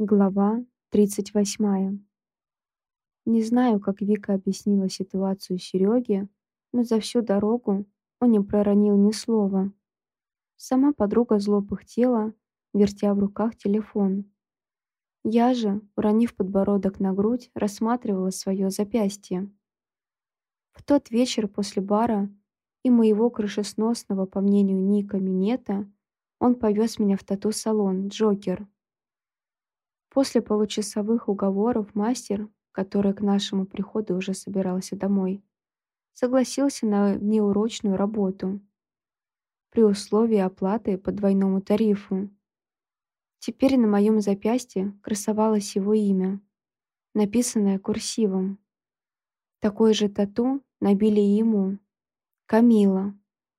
Глава 38. Не знаю, как Вика объяснила ситуацию Сереге, но за всю дорогу он не проронил ни слова. Сама подруга зло пыхтела, вертя в руках телефон. Я же, уронив подбородок на грудь, рассматривала свое запястье. В тот вечер после бара и моего крышесносного, по мнению Ника, минета, он повез меня в тату-салон «Джокер». После получасовых уговоров мастер, который к нашему приходу уже собирался домой, согласился на внеурочную работу при условии оплаты по двойному тарифу. Теперь на моем запястье красовалось его имя, написанное курсивом. Такое же тату набили и ему. Камила.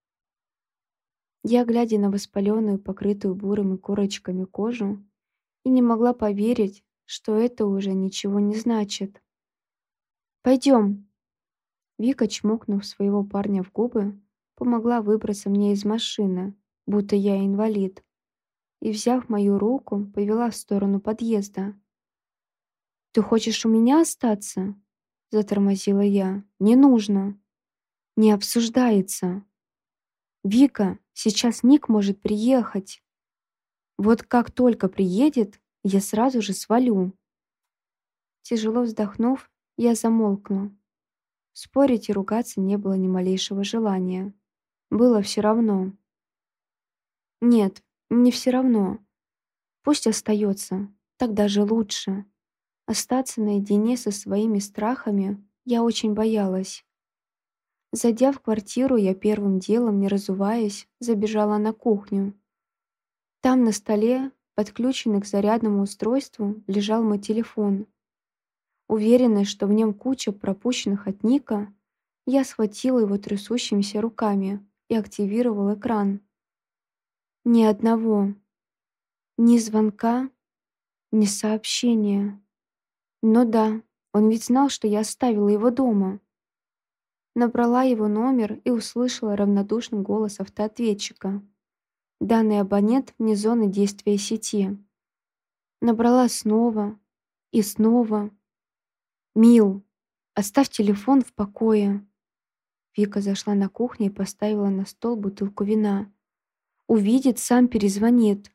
Я, глядя на воспаленную, покрытую бурыми корочками кожу, и не могла поверить, что это уже ничего не значит. «Пойдем!» Вика, чмокнув своего парня в губы, помогла выбраться мне из машины, будто я инвалид, и, взяв мою руку, повела в сторону подъезда. «Ты хочешь у меня остаться?» — затормозила я. «Не нужно. Не обсуждается. Вика, сейчас Ник может приехать. Вот как только приедет, я сразу же свалю». Тяжело вздохнув, я замолкла. Спорить и ругаться не было ни малейшего желания. Было все равно. Нет, не все равно. Пусть остается, так даже лучше. Остаться наедине со своими страхами я очень боялась. Зайдя в квартиру, я первым делом, не разуваясь, забежала на кухню. Там на столе, подключенный к зарядному устройству, лежал мой телефон. Уверенная, что в нем куча пропущенных от Ника, я схватила его трясущимися руками и активировала экран. Ни одного. Ни звонка, ни сообщения. Но да, он ведь знал, что я оставила его дома. Набрала его номер и услышала равнодушный голос автоответчика. Данный абонент вне зоны действия сети. Набрала снова и снова. «Мил, оставь телефон в покое». Вика зашла на кухню и поставила на стол бутылку вина. «Увидит, сам перезвонит».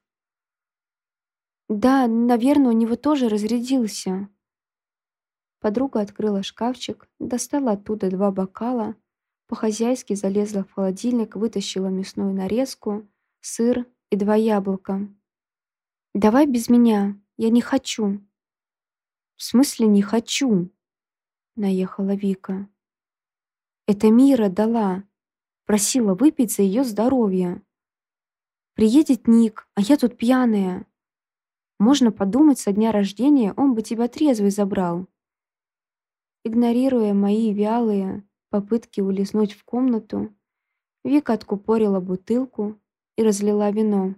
«Да, наверное, у него тоже разрядился». Подруга открыла шкафчик, достала оттуда 2 бокала, по-хозяйски залезла в холодильник, вытащила мясную нарезку, сыр и 2 яблока. «Давай без меня, я не хочу». «В смысле не хочу?» — наехала Вика. «Это Мира дала, просила выпить за ее здоровье. Приедет Ник, а я тут пьяная. Можно подумать, со дня рождения он бы тебя трезвый забрал». Игнорируя мои вялые попытки улизнуть в комнату, Вика откупорила бутылку и разлила вино.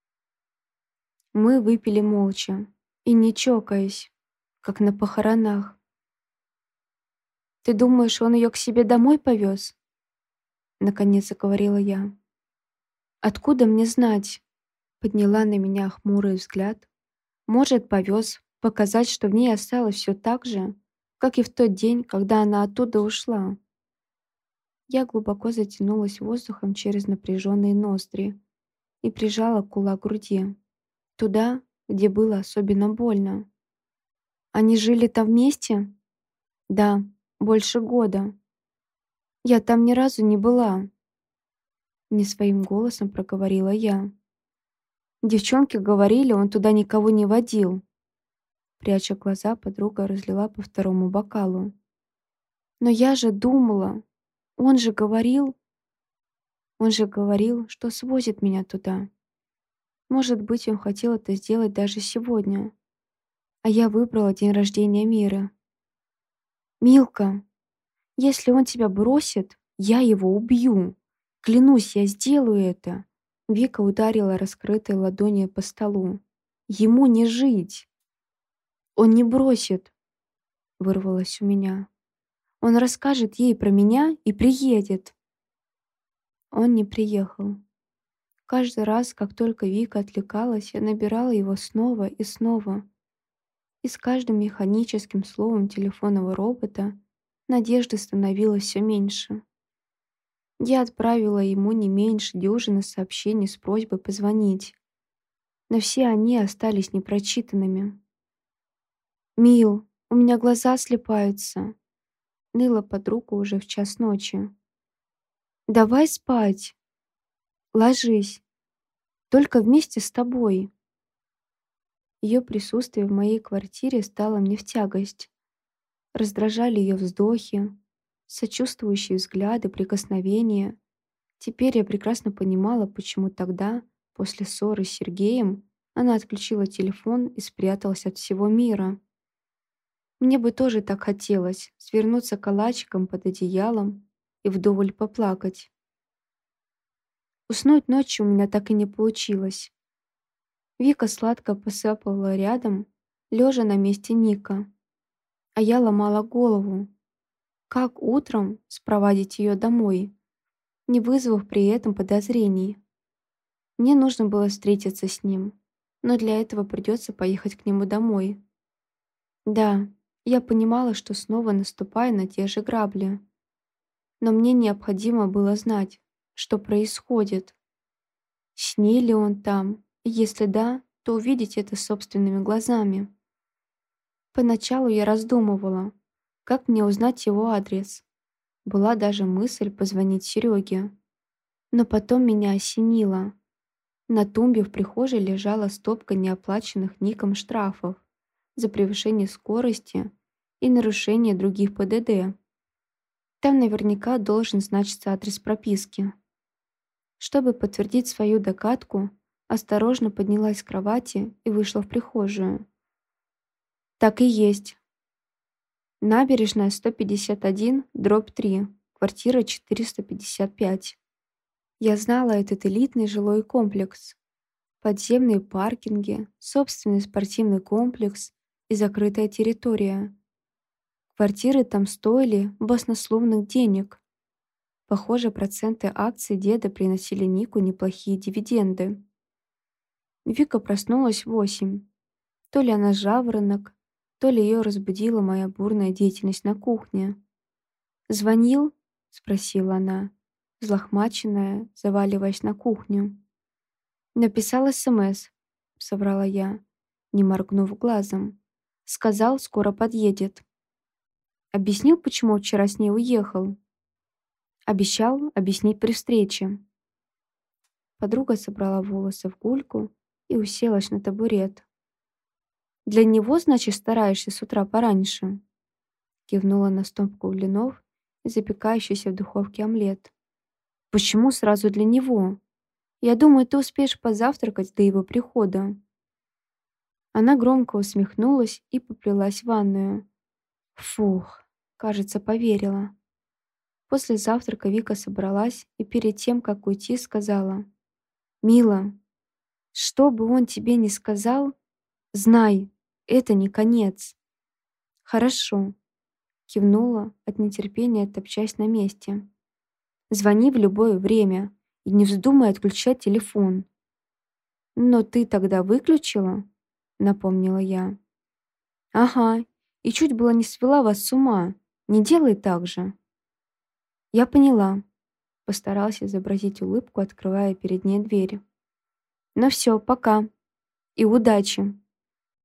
Мы выпили молча и не чокаясь, как на похоронах. «Ты думаешь, он ее к себе домой повез?» Наконец заговорила я. «Откуда мне знать?» Подняла на меня хмурый взгляд. «Может, повез, показать, что в ней осталось все так же, как и в тот день, когда она оттуда ушла». Я глубоко затянулась воздухом через напряженные ноздри и прижала кулак к груди, туда, где было особенно больно. «Они жили там вместе?» «Да, больше года. Я там ни разу не была», — не своим голосом проговорила я. «Девчонки говорили, он туда никого не водил». Пряча глаза, подруга разлила по второму бокалу. «Но я же думала, он же говорил...» «Он же говорил, что свозит меня туда. Может быть, он хотел это сделать даже сегодня. А я выбрала день рождения Миры. Милка, если он тебя бросит, я его убью. Клянусь, я сделаю это». Вика ударила раскрытой ладонью по столу. «Ему не жить». «Он не бросит», — вырвалось у меня. «Он расскажет ей про меня и приедет». Он не приехал. Каждый раз, как только Вика отвлекалась, я набирала его снова и снова. И с каждым механическим словом телефонного робота надежды становилось все меньше. Я отправила ему не меньше дюжины сообщений с просьбой позвонить, но все они остались непрочитанными. «Мил, у меня глаза слепаются», — ныла подруга уже в час ночи. «Давай спать, ложись, только вместе с тобой». Ее присутствие в моей квартире стало мне в тягость. Раздражали ее вздохи, сочувствующие взгляды, прикосновения. Теперь я прекрасно понимала, почему тогда, после ссоры с Сергеем, она отключила телефон и спряталась от всего мира. Мне бы тоже так хотелось свернуться калачиком под одеялом и вдоволь поплакать. Уснуть ночью у меня так и не получилось. Вика сладко посапывала рядом, лежа на месте Ника, а я ломала голову, как утром спровадить ее домой, не вызвав при этом подозрений. Мне нужно было встретиться с ним, но для этого придется поехать к нему домой. Да, я понимала, что снова наступаю на те же грабли, но мне необходимо было знать, что происходит. С ней ли он там? И если да, то увидеть это собственными глазами. Поначалу я раздумывала, как мне узнать его адрес. Была даже мысль позвонить Сереге. Но потом меня осенило. На тумбе в прихожей лежала стопка неоплаченных Ником штрафов за превышение скорости и нарушение других ПДД. Там наверняка должен значиться адрес прописки. Чтобы подтвердить свою догадку, осторожно поднялась с кровати и вышла в прихожую. Так и есть. Набережная 151/3, квартира 455. Я знала этот элитный жилой комплекс. Подземные паркинги, собственный спортивный комплекс и закрытая территория. Квартиры там стоили баснословных денег. Похоже, проценты акций деда приносили Нику неплохие дивиденды. Вика проснулась в 8. То ли она жаворонок, то ли ее разбудила моя бурная деятельность на кухне. «Звонил?» — спросила она, взлохмаченная, заваливаясь на кухню. «Написал СМС», — соврала я, не моргнув глазом. «Сказал, скоро подъедет». «Объяснил, почему вчера с ней уехал?» «Обещал объяснить при встрече». Подруга собрала волосы в гульку и уселась на табурет. «Для него, значит, стараешься с утра пораньше?» Кивнула на стопку блинов и запекающийся в духовке омлет. «Почему сразу для него? Я думаю, ты успеешь позавтракать до его прихода». Она громко усмехнулась и поплелась в ванную. Фух, кажется, поверила. После завтрака Вика собралась и перед тем, как уйти, сказала: «Мила, что бы он тебе ни сказал, знай, это не конец». «Хорошо», — кивнула от нетерпения, топчась на месте. «Звони в любое время и не вздумай отключать телефон». «Но ты тогда выключила?» — напомнила я. «Ага, и чуть было не свела вас с ума. Не делай так же». «Я поняла», — постарался изобразить улыбку, открывая перед ней дверь. «Ну все, пока. И удачи».